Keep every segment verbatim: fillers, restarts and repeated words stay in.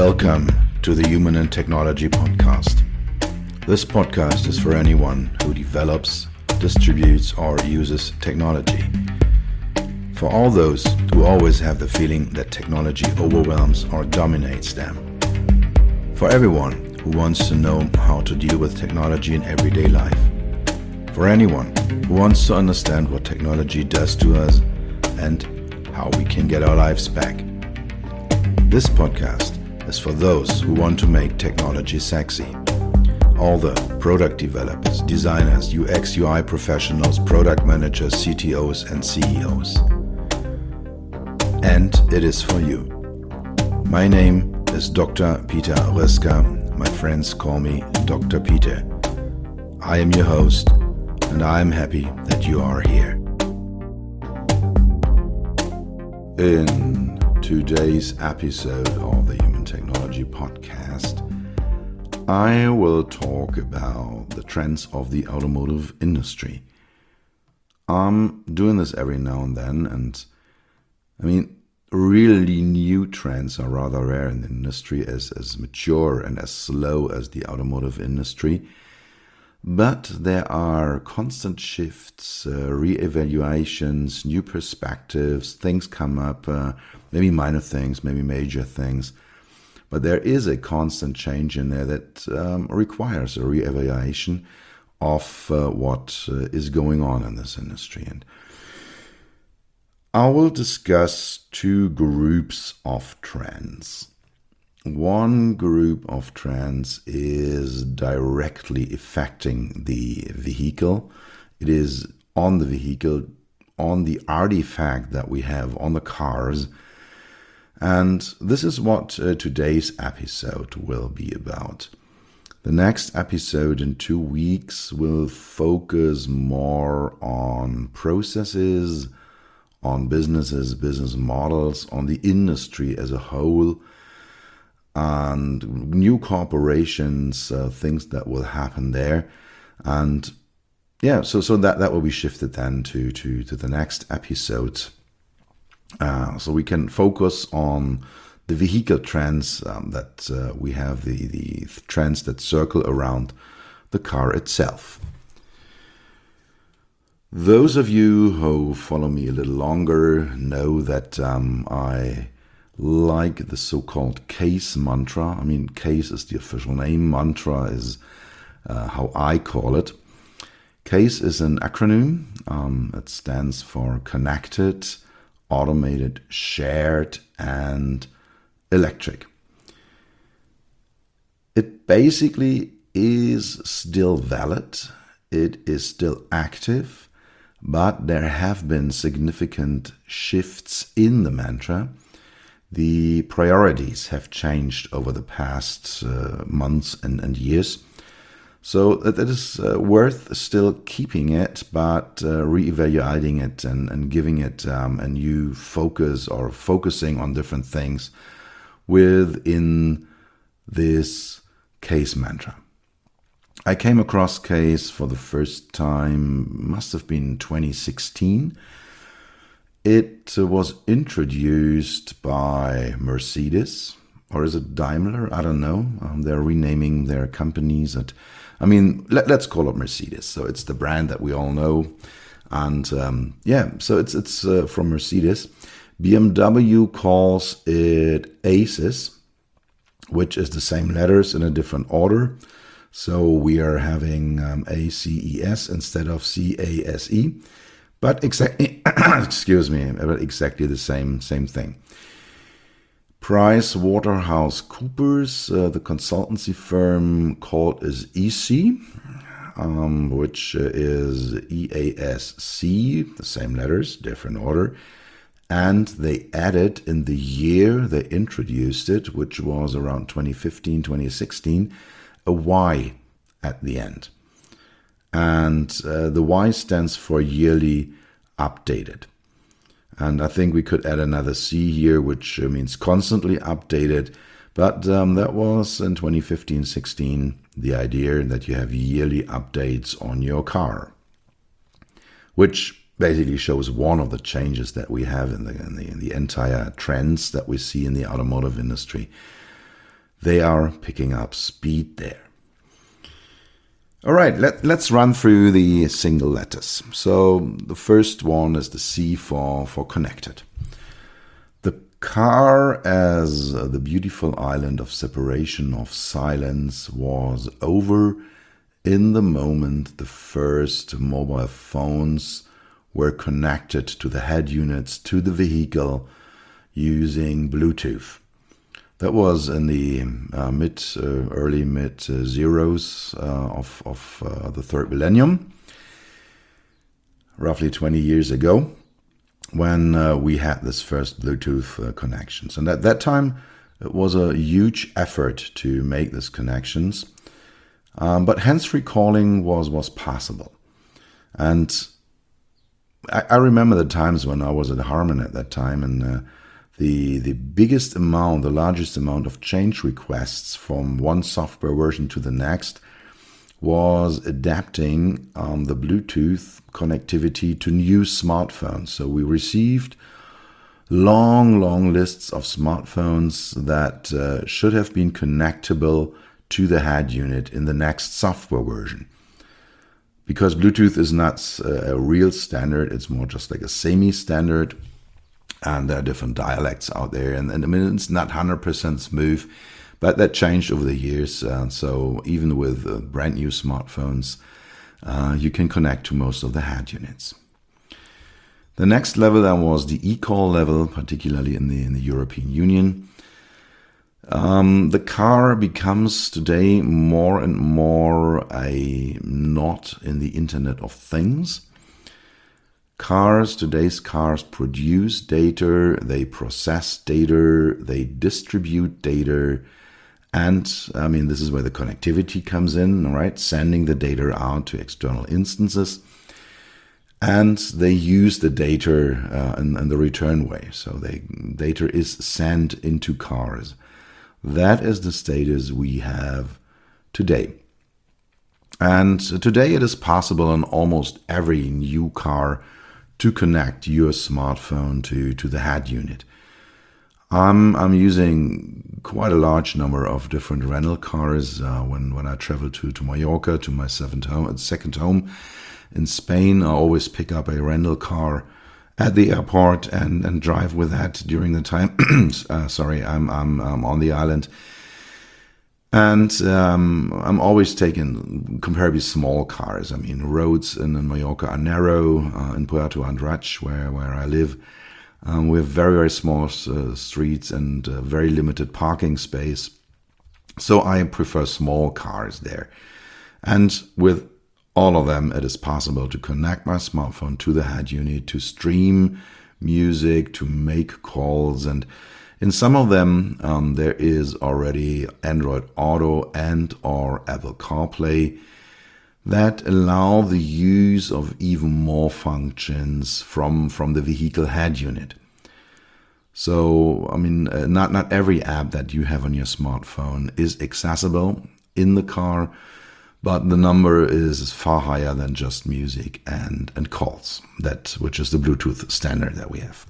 Welcome to the Human and Technology Podcast. This podcast is for anyone who develops, distributes, or uses technology. For all those who always have the feeling that technology overwhelms or dominates them. For everyone who wants to know how to deal with technology in everyday life. For anyone who wants to understand what technology does to us and how we can get our lives back. This podcast is for those who want to make technology sexy. All the product developers, designers, U X U I professionals, product managers, C T Os and C E Os. And it is for you. My name is Doctor Peter Röska. My friends call me Doctor Peter. I am your host, and I am happy that you are here. In today's episode of the Human Technology Podcast, I will talk about the trends of the automotive industry. I'm doing this every now and then, and I mean, really new trends are rather rare in the industry, as, as mature and as slow as the automotive industry. But there are constant shifts, uh, re-evaluations, new perspectives, things come up, uh, maybe minor things, maybe major things. But there is a constant change in there that um, requires a re-evaluation of uh, what uh, is going on in this industry. And I will discuss two groups of trends. One group of trends is directly affecting the vehicle. It is on the vehicle, on the artifact that we have on the cars. And this is what uh, today's episode will be about. The next episode in two weeks will focus more on processes, on businesses, business models, on the industry as a whole, and new corporations, uh, things that will happen there. And yeah, so so that, that will be shifted then to, to, to the next episode. Uh, so we can focus on the vehicle trends um, that uh, we have, the, the trends that circle around the car itself. Those of you who follow me a little longer know that um, I like the so-called CASE mantra. I mean, CASE is the official name. Mantra is uh, how I call it. CASE is an acronym. Um, it stands for Connected, Automated, Shared, and Electric. It basically is still valid. It is still active, but there have been significant shifts in the mantra. The priorities have changed over the past uh, months and, and years. So it is uh, worth still keeping it, but uh, re-evaluating it and, and giving it um, a new focus, or focusing on different things within this CASE mantra. I came across CASE for the first time, must have been twenty sixteen. It was introduced by Mercedes, or is it Daimler? I don't know. Um, they're renaming their companies. At, I mean, let, let's call it Mercedes. So it's the brand that we all know. And um, yeah, so it's it's uh, from Mercedes. B M W calls it ACES, which is the same letters in a different order. So we are having um, A C E S instead of C A S E. But exactly, excuse me, but exactly the same same thing. Price Waterhouse Coopers, uh, the consultancy firm, called is E C, um, which is E A S C, the same letters, different order. And they added in the year they introduced it, which was around twenty fifteen, twenty sixteen, a Y at the end. And uh, the Y stands for yearly updated. And I think we could add another C here, which means constantly updated. But um, that was in twenty fifteen sixteen, the idea that you have yearly updates on your car, which basically shows one of the changes that we have in the, in the, in the entire trends that we see in the automotive industry. they are picking up speed there. All right, let, let's run through the single letters. So the first one is the C for, for connected. The car as the beautiful island of separation, of silence, was over in the moment the first mobile phones were connected to the head units, to the vehicle, using Bluetooth. That was in the uh, mid, uh, early mid uh, zeros uh, of, of uh, the third millennium, roughly twenty years ago, when uh, we had this first Bluetooth uh, connections. And at that time, it was a huge effort to make these connections, um, but hands-free calling was was possible. And I, I remember the times when I was at Harman at that time, and uh, The, the biggest amount, the largest amount of change requests from one software version to the next was adapting um, the Bluetooth connectivity to new smartphones. So we received long, long lists of smartphones that uh, should have been connectable to the head unit in the next software version. Because Bluetooth is not a real standard, it's more just like a semi-standard. And there are different dialects out there, and, and I mean, it's not one hundred percent smooth, but that changed over the years. Uh, so even with uh, brand new smartphones, uh, you can connect to most of the head units. The next level then was the eCall level, particularly in the in the European Union. Um, the car becomes today more and more a node in the Internet of Things. Cars, today's cars produce data, they process data, they distribute data, and I mean, this is where the connectivity comes in, all right, sending the data out to external instances, and they use the data uh, in, in the return way. So the data is sent into cars. That is the status we have today. And today it is possible on almost every new car to connect your smartphone to, to the head unit. I'm, I'm using quite a large number of different rental cars uh, when, when I travel to, to Mallorca, to my seventh home, second home in Spain. I always pick up a rental car at the airport and, and drive with that during the time. uh, sorry, I'm, I'm, I'm on the island. And um, I'm always taking comparably small cars. I mean, roads in, in Mallorca are narrow. Uh, in Puerto Andratx, where, where I live, um, we have very, very small uh, streets and uh, very limited parking space. So I prefer small cars there. And with all of them, it is possible to connect my smartphone to the head unit, to stream music, to make calls, and in some of them, um, there is already Android Auto and or Apple CarPlay that allow the use of even more functions from, from the vehicle head unit. So, I mean, uh, not, not every app that you have on your smartphone is accessible in the car, but the number is far higher than just music and, and calls, that which is the Bluetooth standard that we have.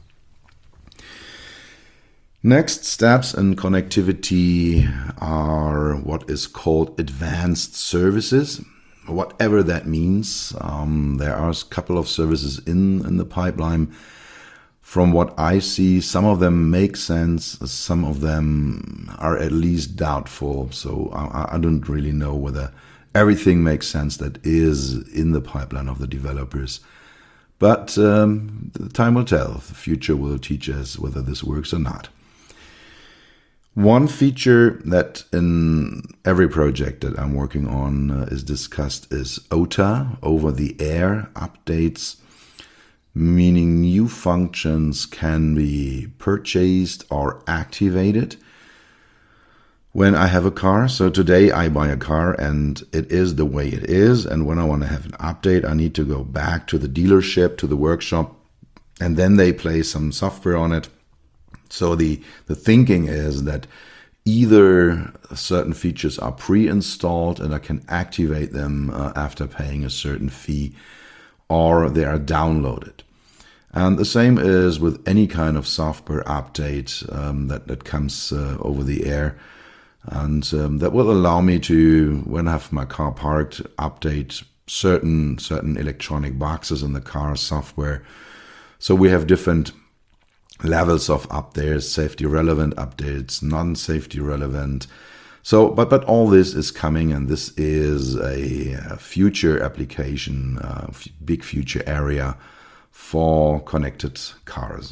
Next steps in connectivity are what is called advanced services, whatever that means. Um, there are a couple of services in, in the pipeline. From what I see, some of them make sense, some of them are at least doubtful. So I, I don't really know whether everything makes sense that is in the pipeline of the developers. But um, time will tell. The future will teach us whether this works or not. One feature that in every project that I'm working on uh, is discussed is O T A, over-the-air updates, meaning new functions can be purchased or activated when I have a car. So today I buy a car and it is the way it is. And when I want to have an update, I need to go back to the dealership, to the workshop, and then they place some software on it. So the, the thinking is that either certain features are pre-installed and I can activate them uh, after paying a certain fee, or they are downloaded. And the same is with any kind of software update um, that, that comes uh, over the air. And um, that will allow me to, when I have my car parked, update certain certain electronic boxes in the car software. So we have different levels of updates, safety relevant updates, non-safety relevant. So, but but all this is coming, and this is a, a future application, a big future area for connected cars.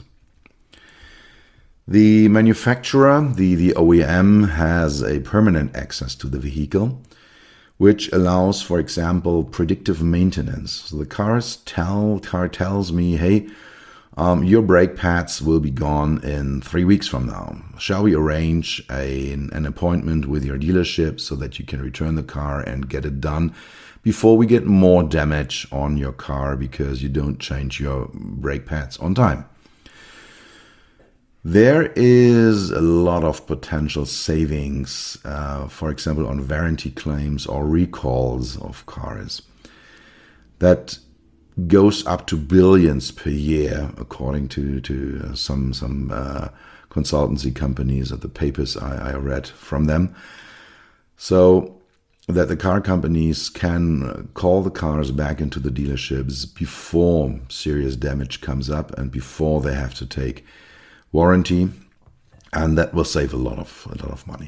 The manufacturer, the, the O E M, has a permanent access to the vehicle, which allows, for example, predictive maintenance. So the cars tell, car tells me, hey, um, your brake pads will be gone in three weeks from now. Shall we arrange a, an appointment with your dealership so that you can return the car and get it done before we get more damage on your car because you don't change your brake pads on time? There is a lot of potential savings, uh, for example, on warranty claims or recalls of cars. That goes up to billions per year, according to, to some, some uh, consultancy companies or the papers I, I read from them. So that the car companies can call the cars back into the dealerships before serious damage comes up and before they have to take warranty, and that will save a lot of a lot of money.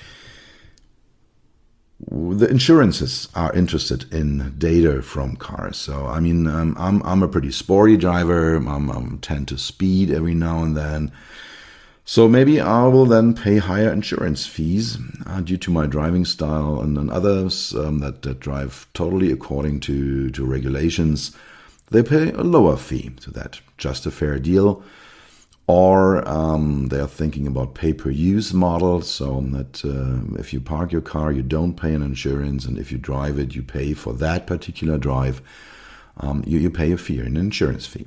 The insurances are interested in data from cars. So I mean, um, I'm I'm a pretty sporty driver. I'm, I'm tend to speed every now and then. So maybe I will then pay higher insurance fees uh, due to my driving style, and then others um, that, that drive totally according to to regulations, they pay a lower fee. So that just a fair deal. Or um, they are thinking about pay-per-use models, so that uh, if you park your car, you don't pay an insurance, and if you drive it, you pay for that particular drive. Um, you, you pay a fee, an insurance fee.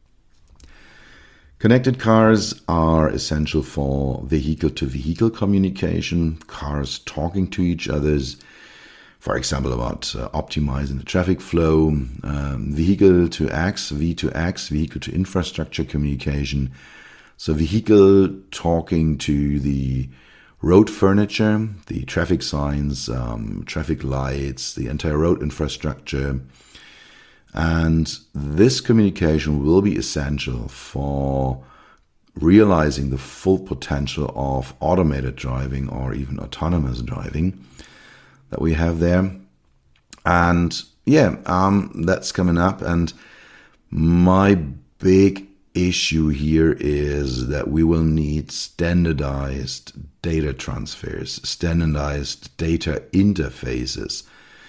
Connected cars are essential for vehicle-to-vehicle communication, cars talking to each other, for example, about uh, optimizing the traffic flow, um, vehicle-to-X, V to X, vehicle-to-infrastructure communication. So vehicle talking to the road furniture, the traffic signs, um, traffic lights, the entire road infrastructure. And this communication will be essential for realizing the full potential of automated driving or even autonomous driving that we have there. And yeah, um, that's coming up. And my big issue here is that we will need standardized data transfers, standardized data interfaces.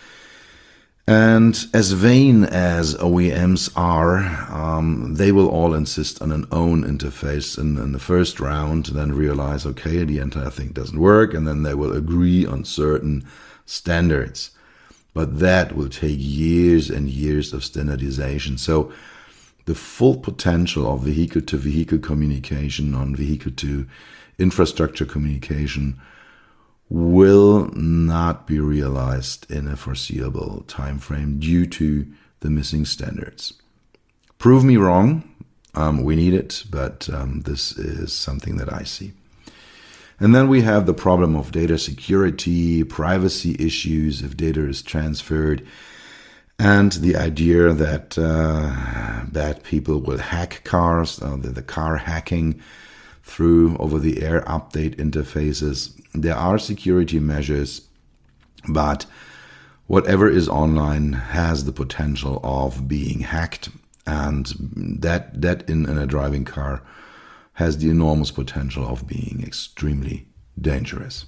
And as vain as O E Ms are, um, they will all insist on an own interface in, in the first round, then realize, okay, the entire thing doesn't work, and then they will agree on certain standards. But that will take years and years of standardization. So the full potential of vehicle-to-vehicle communication, on vehicle-to-infrastructure communication, will not be realized in a foreseeable time frame due to the missing standards. Prove me wrong. Um, we need it, but um, this is something that I see. And then we have the problem of data security, privacy issues if data is transferred, and the idea that uh, bad people will hack cars, uh, the, the car hacking through over-the-air update interfaces. There are security measures, but whatever is online has the potential of being hacked, and that that in, in a driving car has the enormous potential of being extremely dangerous.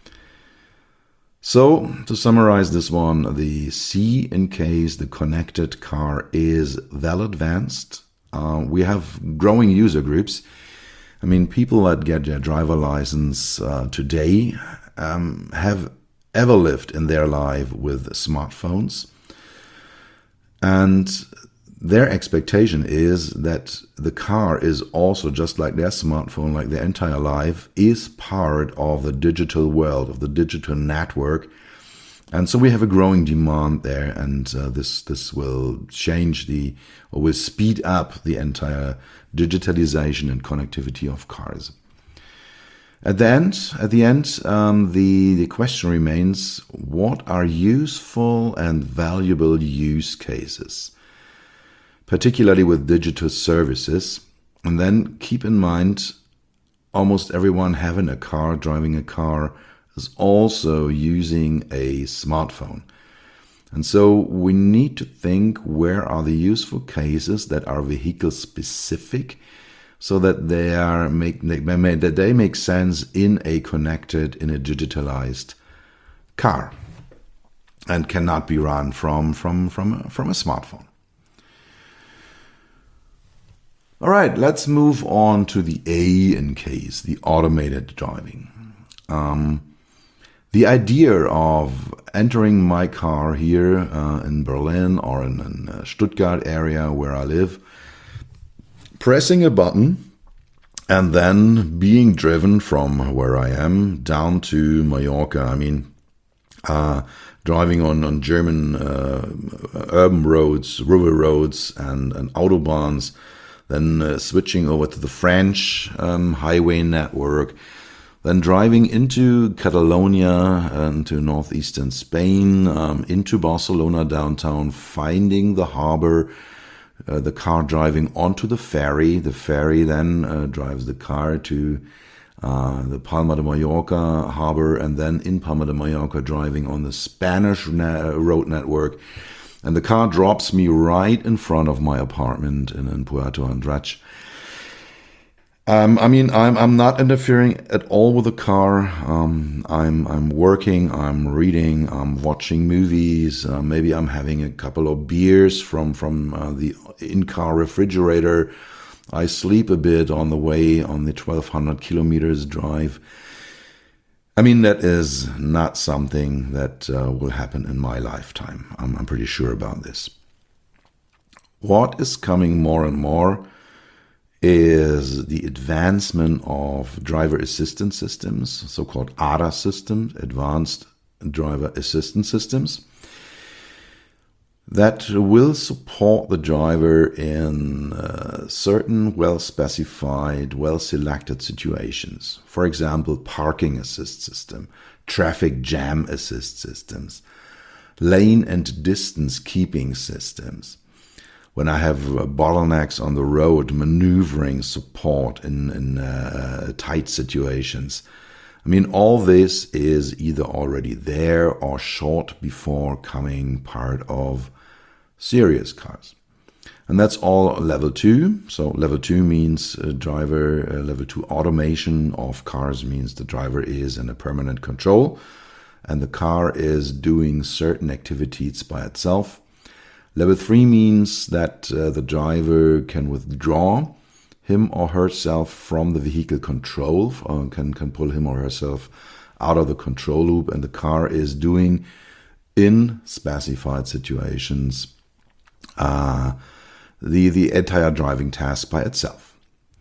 So, to summarize this one, the C in case the connected car is well advanced. Uh, we have growing user groups. I mean, people that get their driver license uh, today um, have ever lived in their life with smartphones. And their expectation is that the car is also, just like their smartphone, like their entire life, is part of the digital world, of the digital network. And so we have a growing demand there, and uh, this this will change the, or will speed up the entire digitalization and connectivity of cars. At the end, at the end, um, the the question remains: what are useful and valuable use cases, particularly with digital services? And then keep in mind, almost everyone having a car, driving a car, is also using a smartphone. And so we need to think, where are the useful cases that are vehicle specific, so that they are make that they make sense in a connected, in a digitalized car, and cannot be run from from from from a smartphone. All right, let's move on to the A in case, the automated driving. Um, the idea of entering my car here uh, in Berlin or in, in uh, Stuttgart area where I live, pressing a button and then being driven from where I am down to Mallorca. I mean, uh, driving on, on German uh, urban roads, river roads and, and autobahns, then uh, switching over to the French um, highway network, then driving into Catalonia and to northeastern Spain, um, into Barcelona downtown, finding the harbor, uh, the car driving onto the ferry. The ferry then uh, drives the car to uh, the Palma de Mallorca harbor, and then in Palma de Mallorca driving on the Spanish na- road network. And the car drops me right in front of my apartment in, in Puerto Andratx. Um, I mean, I'm I'm not interfering at all with the car. Um, I'm I'm working, I'm reading, I'm watching movies. Uh, maybe I'm having a couple of beers from from uh, the in-car refrigerator. I sleep a bit on the way on the twelve hundred kilometers drive. I mean, that is not something that uh, will happen in my lifetime. I'm, I'm pretty sure about this. What is coming more and more is the advancement of driver assistance systems, so-called A D A systems, Advanced Driver Assistance Systems, that will support the driver in uh, certain well-specified, well-selected situations. For example, parking assist system, traffic jam assist systems, lane and distance keeping systems. When I have bottlenecks on the road, maneuvering support in, in uh, tight situations. I mean, all this is either already there or short before coming part of serious cars. And that's all level two. So level two means uh, driver, uh, level two automation of cars means the driver is in a permanent control and the car is doing certain activities by itself. Level three means that uh, the driver can withdraw him or herself from the vehicle control, uh, can, can pull him or herself out of the control loop, and the car is doing in specified situations uh, the, the entire driving task by itself.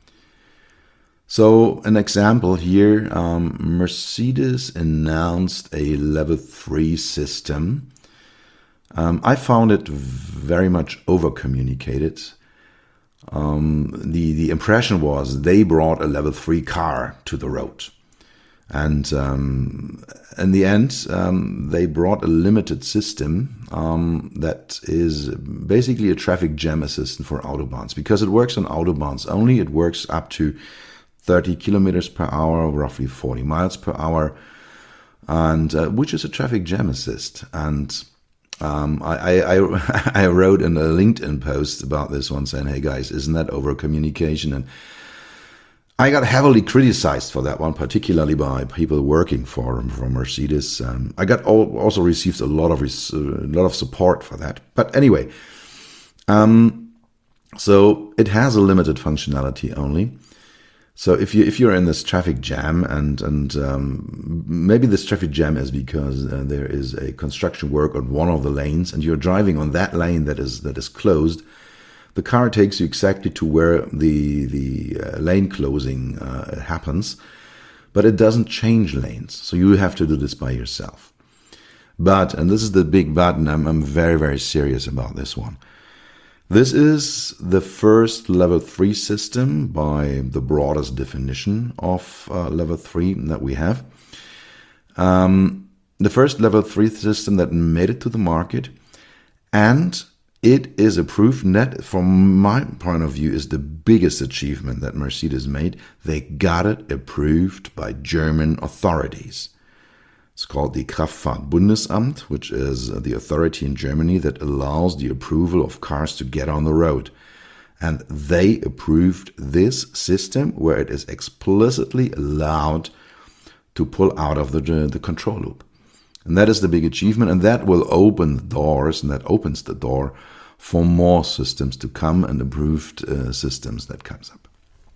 So an example here, um, Mercedes announced a level three system. Um, I found it very much over-communicated. Um, the, the impression was they brought a level three car to the road. And um, in the end, um, they brought a limited system um, that is basically a traffic jam assistant for autobahns. Because it works on autobahns only, it works up to thirty kilometers per hour, roughly forty miles per hour, and uh, which is a traffic jam assist. And Um, I, I, I wrote in a LinkedIn post about this one saying, hey guys, isn't that over communication? And I got heavily criticized for that one, particularly by people working for, for Mercedes. Um, I got all, also received a lot of a lot of support for that. But anyway, um, so it has a limited functionality only. So if you if you're in this traffic jam, and and um, maybe this traffic jam is because uh, there is a construction work on one of the lanes, and you're driving on that lane that is that is closed, the car takes you exactly to where the the uh, lane closing uh, happens, but it doesn't change lanes. So you have to do this by yourself. But, and this is the big but, and I'm I'm very very serious about this one. This is the first level three system by the broadest definition of uh, level three that we have. Um, the first level three system that made it to the market, and it is approved. And that, from my point of view, is the biggest achievement that Mercedes made. They got it approved by German authorities. It's called the Kraftfahrtbundesamt, which is the authority in Germany that allows the approval of cars to get on the road. And they approved this system where it is explicitly allowed to pull out of the, the control loop. And that is the big achievement, and that will open the doors, and that opens the door for more systems to come and improved uh, systems that comes up.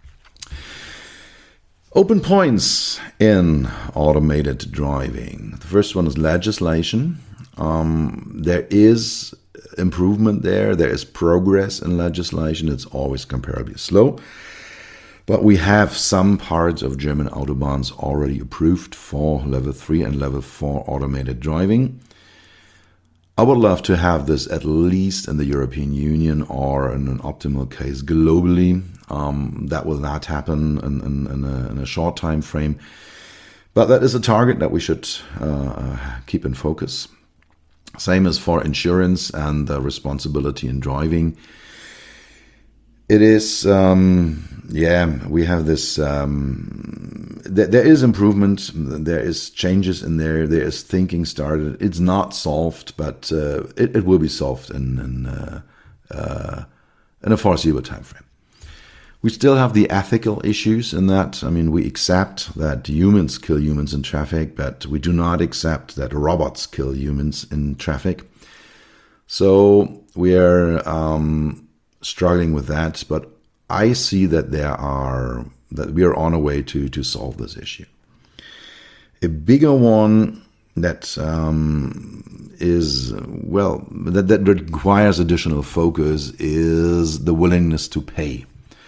Open points in automated driving. The first one is legislation. Um, there is improvement there. There is progress in legislation. It's always comparably slow. But we have some parts of German autobahns already approved for level three and level four automated driving. I would love to have this at least in the European Union, or in an optimal case globally. Um, that will not happen in, in, in, a, in a short time frame. But that is a target that we should uh, keep in focus. Same as for insurance and uh, responsibility in driving. It is, um, yeah, we have this, um, th there is improvement, there is changes in there, there is thinking started. It's not solved, but uh, it, it will be solved in, in, uh, uh, in a foreseeable time frame. We still have the ethical issues in that. I mean, we accept that humans kill humans in traffic, but we do not accept that robots kill humans in traffic. So we are um, struggling with that, but I see that there are that we are on a way to to solve this issue. A bigger one that um, is well that that requires additional focus is the willingness to pay.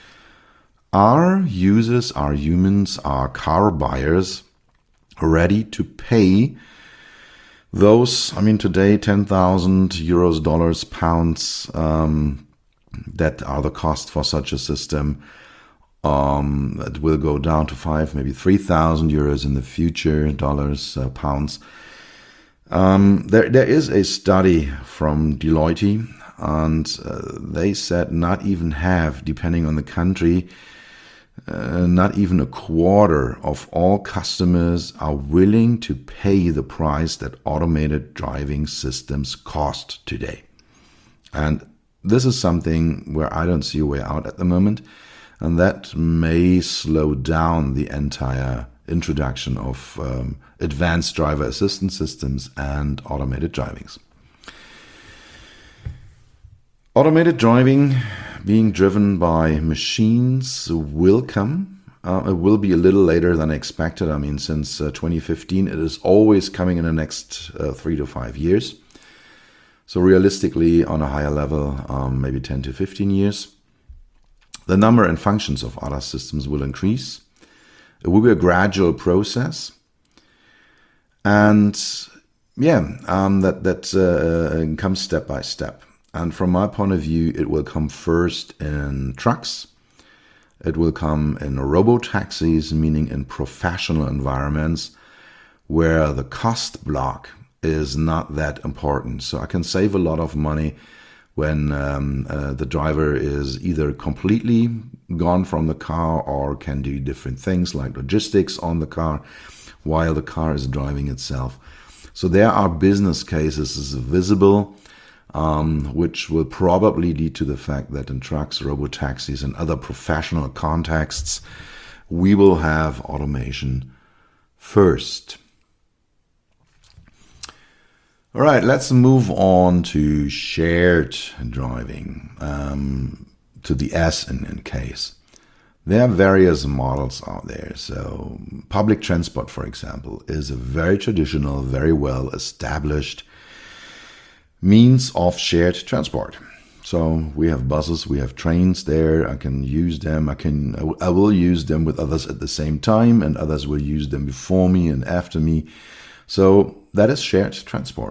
Are users, are humans, are car buyers ready to pay those? I mean, today ten thousand euros, dollars, pounds. Um, that are the cost for such a system. Um, that will go down to five, maybe three thousand euros in the future, dollars, uh, pounds. Um, there, there is a study from Deloitte, and uh, they said not even half, depending on the country, uh, not even a quarter of all customers are willing to pay the price that automated driving systems cost today. And this is something where I don't see a way out at the moment, and that may slow down the entire introduction of um, advanced driver assistance systems and automated drivings. Automated driving being driven by machines will come. Uh, it will be a little later than expected. I mean, since uh, twenty fifteen, it is always coming in the next uh, three to five years. So realistically, on a higher level, um, maybe ten to fifteen years. The number and functions of A D A S systems will increase. It will be a gradual process. And yeah, um, that, that uh, comes step by step. And from my point of view, it will come first in trucks. It will come in robo-taxis, meaning in professional environments where the cost block is not that important. So I can save a lot of money when um, uh, the driver is either completely gone from the car or can do different things like logistics on the car while the car is driving itself. So there are business cases visible, um, which will probably lead to the fact that in trucks, robotaxis, and other professional contexts, we will have automation first. All right, let's move on to shared driving, um, to the S in, in case. There are various models out there. So public transport, for example, is a very traditional, very well established means of shared transport. So we have buses, we have trains there. I can use them. I can, I will use them with others at the same time, and others will use them before me and after me. So that is shared transport.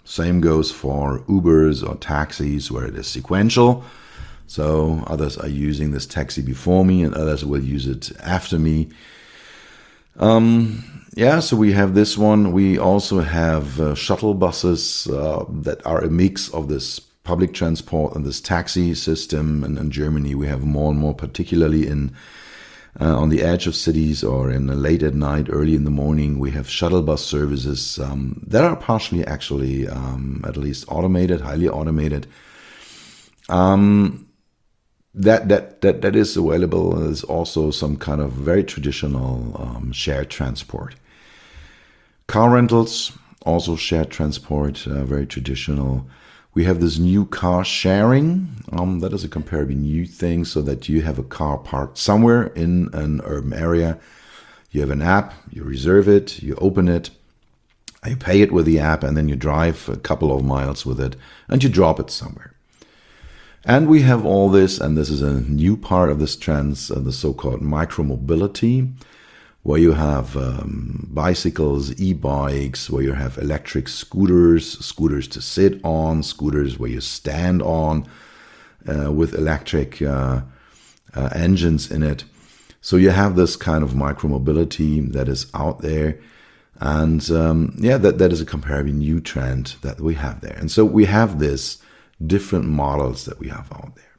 Same goes for Ubers or taxis where it is sequential. So others are using this taxi before me and others will use it after me. Um, yeah, so we have this one. We also have uh, shuttle buses uh, that are a mix of this public transport and this taxi system. And in Germany, we have more and more, particularly in uh, on the edge of cities or in uh, late at night, early in the morning, we have shuttle bus services um, that are partially actually um, at least automated, highly automated. Um, That that that that is available. There's also some kind of very traditional um, shared transport. Car rentals, also shared transport, uh, very traditional. We have this new car sharing. Um, that is a comparatively new thing, so that you have a car parked somewhere in an urban area. You have an app, you reserve it, you open it, you pay it with the app, and then you drive a couple of miles with it, and you drop it somewhere. And we have all this, and this is a new part of this trend, uh, the so-called micromobility, where you have um, bicycles, e-bikes, where you have electric scooters, scooters to sit on, scooters where you stand on uh, with electric uh, uh, engines in it. So you have this kind of micromobility that is out there. And um, yeah, that, that is a comparatively new trend that we have there. And so we have this different models that we have out there.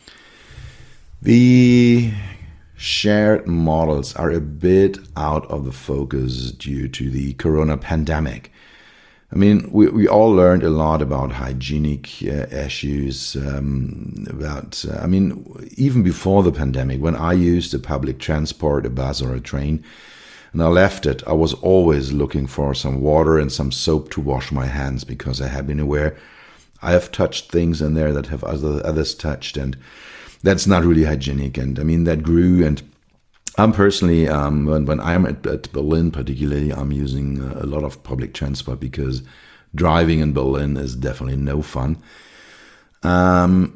The shared models are a bit out of the focus due to the corona pandemic. I mean, we, we all learned a lot about hygienic uh, issues, um, about, uh, I mean, even before the pandemic, when I used a public transport, a bus or a train, and I left it, I was always looking for some water and some soap to wash my hands, because I had been aware I have touched things in there that have other, others touched, and that's not really hygienic. And I mean, that grew. And I'm personally, um, when, when I'm at, at Berlin, particularly, I'm using a lot of public transport, because driving in Berlin is definitely no fun. Um,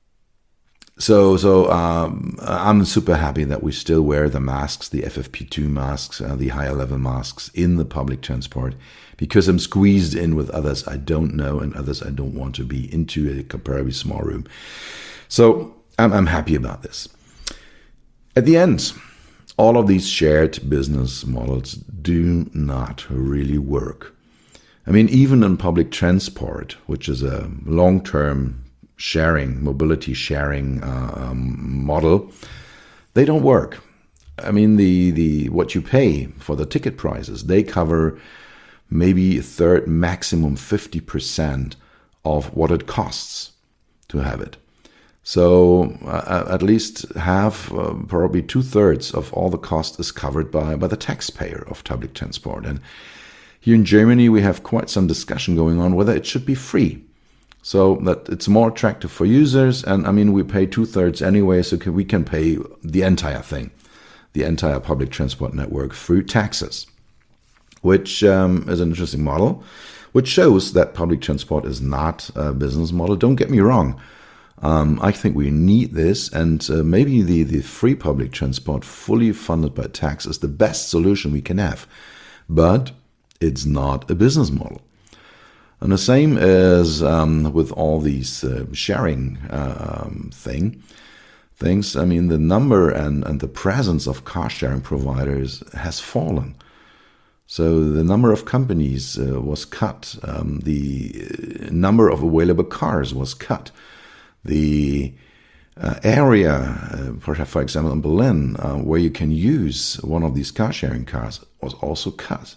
so so um, I'm super happy that we still wear the masks, the F F P two masks, uh, the higher level masks in the public transport, because I'm squeezed in with others I don't know and others I don't want to be into a comparatively small room. So I'm, I'm happy about this. At the end, all of these shared business models do not really work. I mean, even in public transport, which is a long-term sharing, mobility sharing uh, um, model, they don't work. I mean, the, the what you pay for the ticket prices, they cover maybe a third, maximum fifty percent of what it costs to have it. So uh, at least half, uh, probably two-thirds of all the cost is covered by, by the taxpayer of public transport. And here in Germany, we have quite some discussion going on whether it should be free, so that it's more attractive for users. And I mean, we pay two-thirds anyway, so we can pay the entire thing, the entire public transport network through taxes, which um, is an interesting model, which shows that public transport is not a business model. Don't get me wrong. Um, I think we need this, and uh, maybe the, the free public transport fully funded by tax is the best solution we can have. But it's not a business model. And the same as um, with all these uh, sharing uh, um, thing, things, I mean, the number and, and the presence of car sharing providers has fallen. So the number of companies uh, was cut. Um, the number of available cars was cut. The uh, area, uh, for, for example, in Berlin, uh, where you can use one of these car sharing cars was also cut.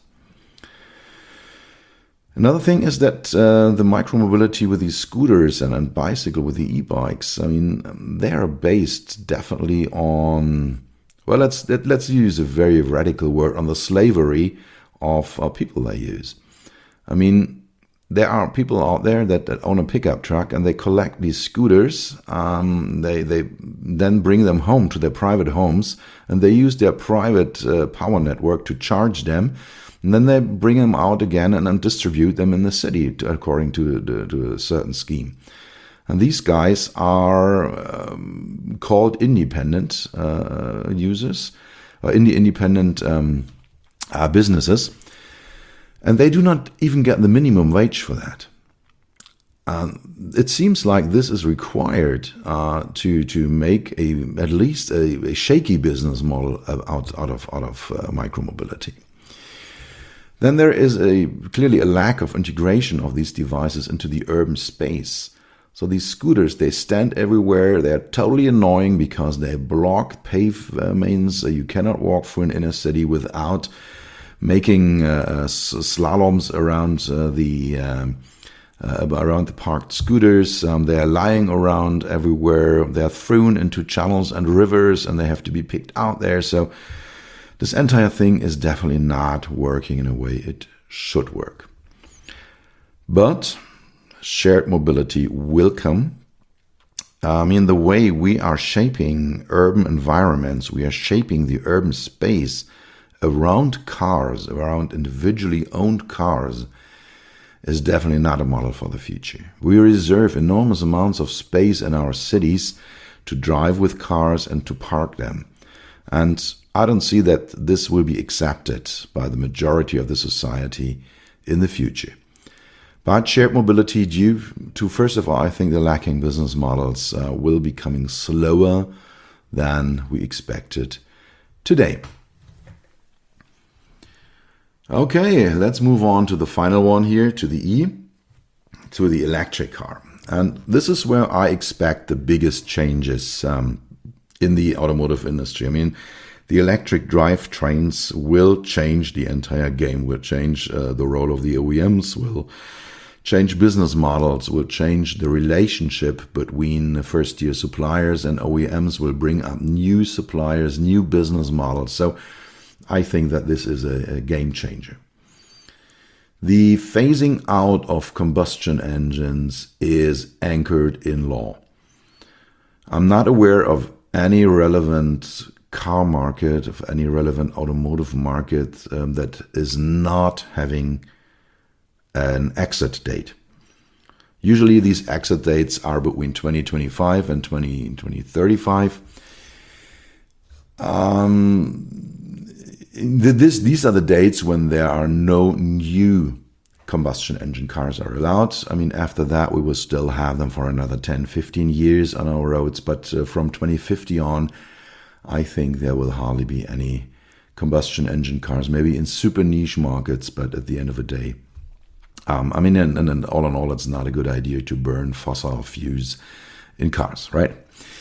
Another thing is that uh, the micromobility with these scooters and, and bicycle with the e-bikes, I mean, they are based definitely on, well, let's let, let's use a very radical word, on the slavery of uh, people they use. I mean, there are people out there that, that own a pickup truck and they collect these scooters. Um, they they then bring them home to their private homes, and they use their private uh, power network to charge them. And then they bring them out again and then distribute them in the city to, according to, to, to a certain scheme. And these guys are um, called independent uh, users, or indie independent um, uh, businesses. And they do not even get the minimum wage for that. Um, it seems like this is required uh, to to make a at least a, a shaky business model out out of out of uh, micromobility. Then there is a clearly a lack of integration of these devices into the urban space. So these scooters, they stand everywhere. They're totally annoying because they block pavements. You cannot walk through an inner city without making uh, slaloms around uh, the um, uh, around the parked scooters. Um, they're lying around everywhere. They're thrown into channels and rivers, and they have to be picked out there. So this entire thing is definitely not working in a way it should work. But shared mobility will come. I mean, the way we are shaping urban environments, we are shaping the urban space around cars, around individually owned cars, is definitely not a model for the future. We reserve enormous amounts of space in our cities to drive with cars and to park them. And I don't see that this will be accepted by the majority of the society in the future. But shared mobility, due to, first of all, I think the lacking business models uh, will be coming slower than we expected today. Okay, let's move on to the final one here, to the E, to the electric car. And this is where I expect the biggest changes um, in the automotive industry. I mean, the electric drivetrains will change the entire game, will change uh, the role of the O E Ms, will change business models, will change the relationship between first-tier suppliers and O E Ms, will bring up new suppliers, new business models. So I think that this is a, a game changer. The phasing out of combustion engines is anchored in law. I'm not aware of any relevant car market, of any relevant automotive market um, that is not having an exit date. Usually these exit dates are between twenty twenty-five and twenty thirty-five. Um, this, these are the dates when there are no new combustion engine cars are allowed. I mean, after that, we will still have them for another ten, fifteen years on our roads. But uh, from twenty fifty on, I think there will hardly be any combustion engine cars, maybe in super niche markets, but at the end of the day, um, I mean, and, and all in all, it's not a good idea to burn fossil fuels in cars, right?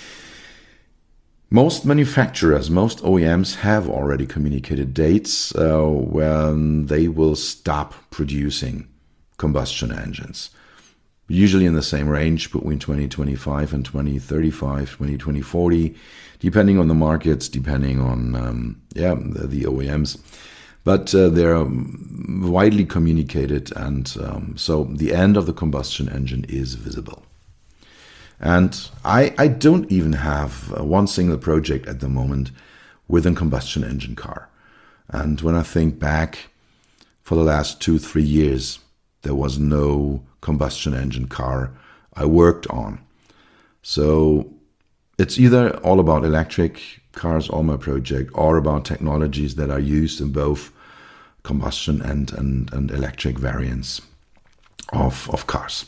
Most manufacturers, most O E Ms have already communicated dates uh, when they will stop producing combustion engines. Usually in the same range between twenty twenty-five and twenty thirty-five, twenty forty, depending on the markets, depending on um, yeah the, the O E Ms. But uh, they're widely communicated, and um, so the end of the combustion engine is visible. And I, I don't even have one single project at the moment with a combustion engine car. And when I think back, for the last two, three years, there was no combustion engine car I worked on. So it's either all about electric cars, all my project, or about technologies that are used in both combustion and, and, and electric variants of, of cars.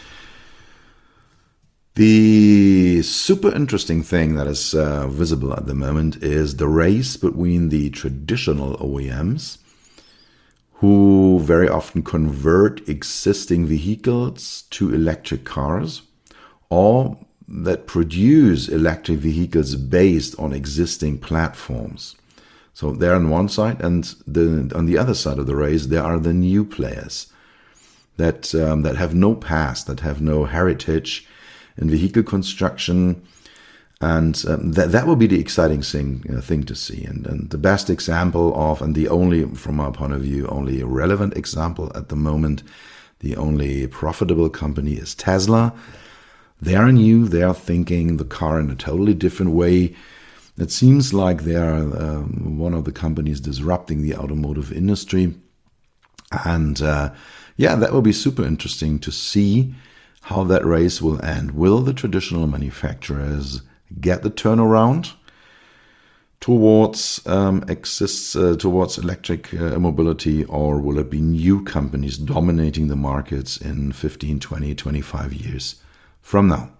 The super interesting thing that is uh, visible at the moment is the race between the traditional O E Ms, who very often convert existing vehicles to electric cars, or that produce electric vehicles based on existing platforms. So they're on one side, and the, on the other side of the race, there are the new players that um, that have no past, that have no heritage in vehicle construction, and um, that that will be the exciting thing you know, thing to see. And, and the best example of, and the only, from our point of view, only relevant example at the moment, the only profitable company is Tesla. They are new, they are thinking the car in a totally different way. It seems like they are um, one of the companies disrupting the automotive industry. And uh, yeah, that will be super interesting to see how that race will end. Will the traditional manufacturers get the turnaround towards um, exists uh, towards electric uh, mobility, or will it be new companies dominating the markets in fifteen, twenty, twenty-five years from now?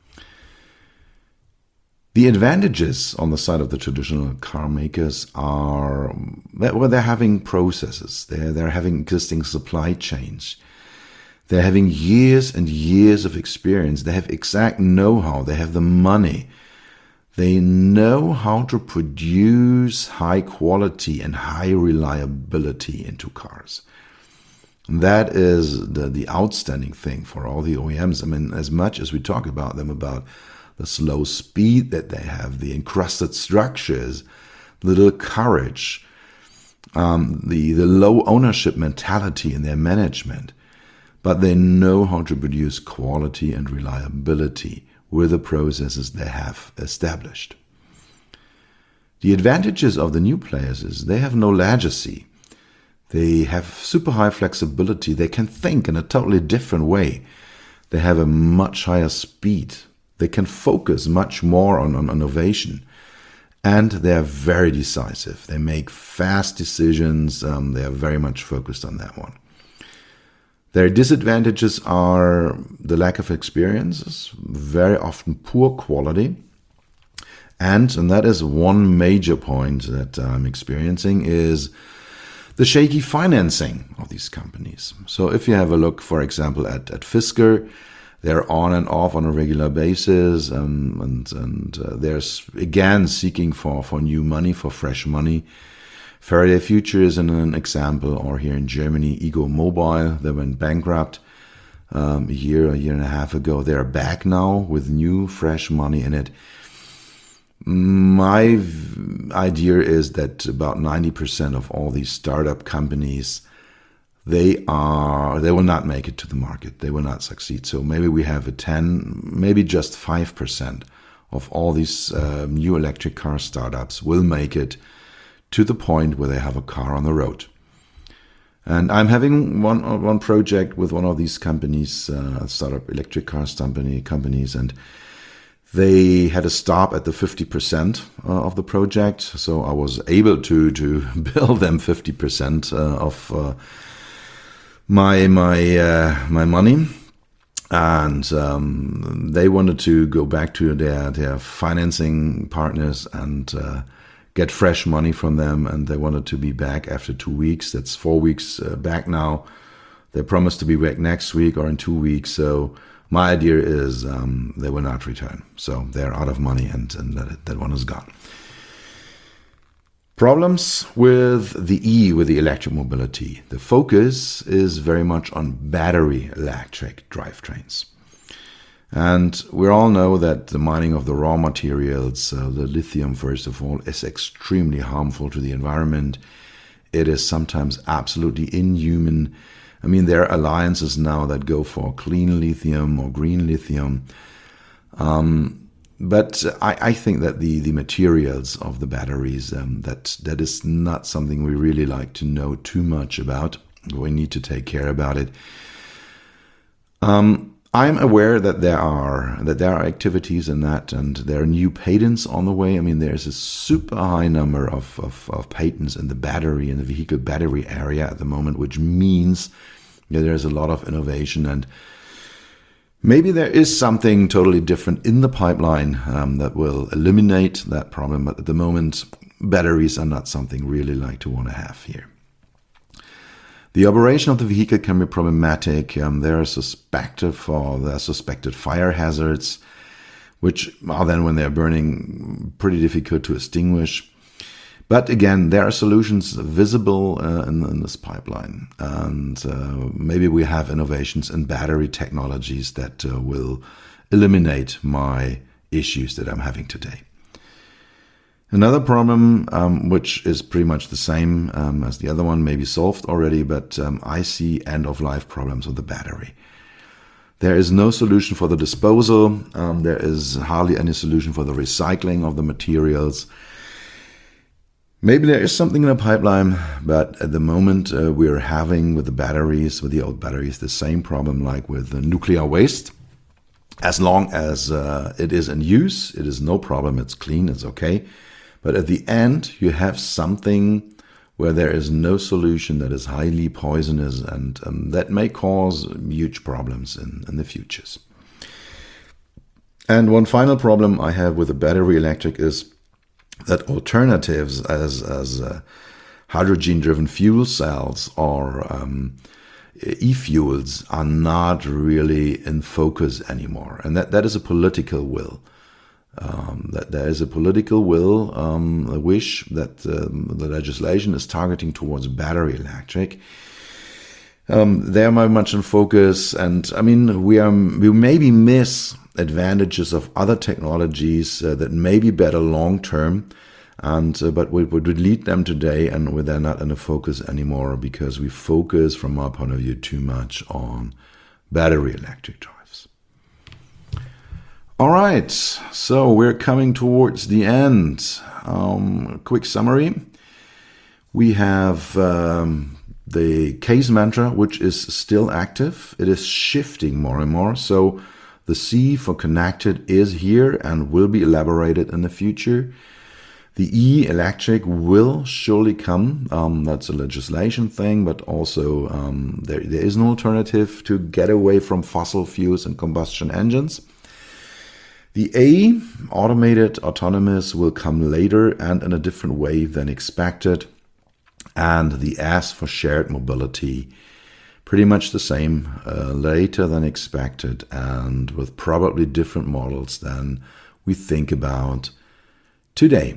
The advantages on the side of the traditional car makers are that, well, they're having processes, they're, they're having existing supply chains, they're having years and years of experience, they have exact know-how, they have the money, they know how to produce high quality and high reliability into cars. And that is the, the outstanding thing for all the O E Ms. I mean, as much as we talk about them, about the slow speed that they have, the encrusted structures, the little courage, um, the, the low ownership mentality in their management. But they know how to produce quality and reliability with the processes they have established. The advantages of the new players is they have no legacy. They have super high flexibility. They can think in a totally different way. They have a much higher speed. They can focus much more on, on innovation, and they are very decisive. They make fast decisions. Um, they are very much focused on that one. Their disadvantages are the lack of experiences, very often poor quality, and, and that is one major point that I'm experiencing, is the shaky financing of these companies. So if you have a look, for example, at, at Fisker, they're on and off on a regular basis, um, and, and uh, they're again seeking for, for new money, for fresh money. Faraday Future is an, an example, or here in Germany, Ego Mobile, they went bankrupt um, a year, a year and a half ago. They're back now with new, fresh money in it. My v- idea is that about ninety percent of all these startup companies, they are they will not make it to the market. They will not succeed. So maybe we have a ten, maybe just five percent of all these uh, new electric car startups will make it to the point where they have a car on the road. And I'm having one one project with one of these companies, uh, startup electric car company companies, and they had to stop at the fifty percent uh, of the project. So I was able to to bill them fifty percent uh, of uh, my my uh, my money, and um, they wanted to go back to their their financing partners and uh, get fresh money from them, and they wanted to be back after two weeks. That's four weeks uh, back now. They promised to be back next week or in two weeks. So my idea is um, they will not return. So they're out of money, and, and that, that one is gone. Problems with the E, with the electric mobility. The focus is very much on battery electric drivetrains. And we all know that the mining of the raw materials, uh, the lithium first of all, is extremely harmful to the environment. It is sometimes absolutely inhuman. I mean, there are alliances now that go for clean lithium or green lithium. Um, But I, I think that the, the materials of the batteries, um, that that is not something we really like to know too much about. We need to take care about it. Um, I'm aware that there are that there are activities in that, and there are new patents on the way. I mean, there's a super high number of, of, of patents in the battery, in the vehicle battery area at the moment, which means that there's a lot of innovation, and maybe there is something totally different in the pipeline um, that will eliminate that problem. But at the moment, batteries are not something really like to want to have here. The operation of the vehicle can be problematic. Um, there are suspected for there are suspected fire hazards, which are then, when they're burning, pretty difficult to extinguish. But again, there are solutions visible uh, in, in this pipeline, and uh, maybe we have innovations in battery technologies that uh, will eliminate my issues that I'm having today. Another problem, um, which is pretty much the same um, as the other one, maybe solved already, but um, I see end-of-life problems with the battery. There is no solution for the disposal. Um, there is hardly any solution for the recycling of the materials. Maybe there is something in the pipeline, but at the moment uh, we're having with the batteries, with the old batteries, the same problem like with the nuclear waste. As long as uh, it is in use, it is no problem, it's clean, it's okay. But at the end, you have something where there is no solution that is highly poisonous, and um, that may cause huge problems in, in the futures. And one final problem I have with the battery electric is that alternatives as, as uh, hydrogen-driven fuel cells or um, e-fuels are not really in focus anymore. And that, that is a political will. Um, that there is a political will, um, a wish that um, the legislation is targeting towards battery electric. Um, they are very much in focus, and I mean we are we maybe miss advantages of other technologies uh, that may be better long term, and uh, but we would lead them today, and they're not in the focus anymore because we focus, from our point of view, too much on battery electric drives. All right, so we're coming towards the end. Um, quick summary. We have um, the case mantra, which is still active. It is shifting more and more. So the C for connected is here and will be elaborated in the future. The E, electric, will surely come. Um, that's a legislation thing, but also um, there, there is an alternative to get away from fossil fuels and combustion engines. The A, automated, autonomous, will come later and in a different way than expected. And the S for shared mobility, pretty much the same, uh, later than expected and with probably different models than we think about today.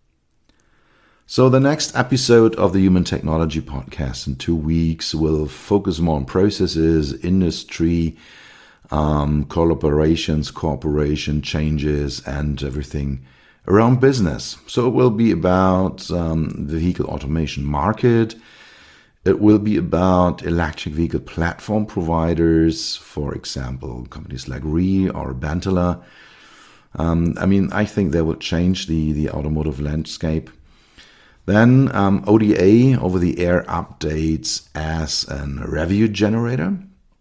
So the next episode of the Human Technology Podcast in two weeks will focus more on processes, industry, Um, collaborations, cooperation, changes, and everything around business. So it will be about um, the vehicle automation market. It will be about electric vehicle platform providers, for example, companies like R E or Benteler. Um, I mean, I think they will change the, the automotive landscape. Then um, O D A, over-the-air updates as a review generator.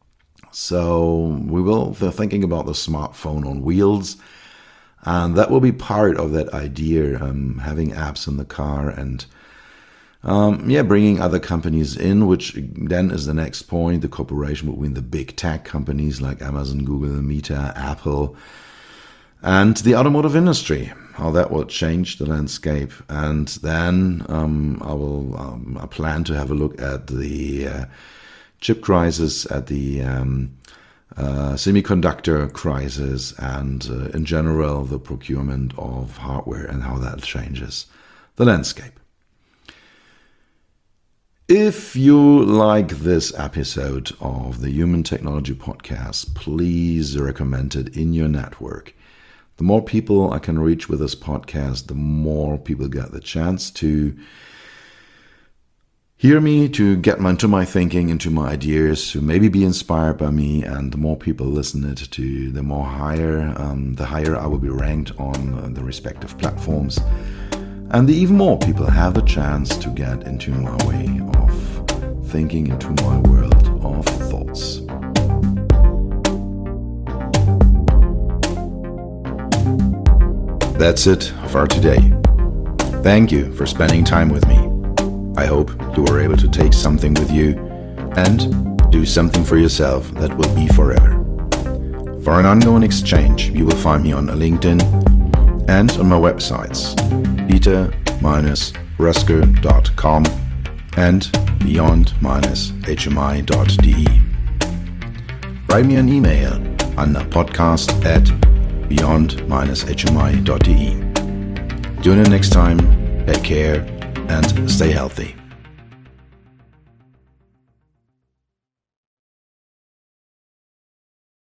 So we will be thinking about the smartphone on wheels, and that will be part of that idea, um, having apps in the car and um, yeah, bringing other companies in, which then is the next point, the cooperation between the big tech companies like Amazon, Google, Meta, Apple, and the automotive industry, how that will change the landscape. And then um, I will um, I plan to have a look at the uh, chip crisis, at the um, uh, semiconductor crisis, and uh, in general the procurement of hardware and how that changes the landscape. If you like this episode of the Human Technology Podcast, please recommend it in your network. The more people I can reach with this podcast, the more people get the chance to hear me, to get into my thinking, into my ideas, to maybe be inspired by me, and the more people listen it to, the more higher, um, the higher I will be ranked on uh, the respective platforms, and the even more people have the chance to get into my way of thinking, into my world of thoughts. That's it for today. Thank you for spending time with me. I hope you were able to take something with you and do something for yourself that will be forever. For an ongoing exchange, you will find me on LinkedIn and on my websites, peter dash rusker dot com and beyond dash h m i dot d e. Write me an email on podcast at beyond dash h m i dot d e. Tune in next time, take care, and stay healthy.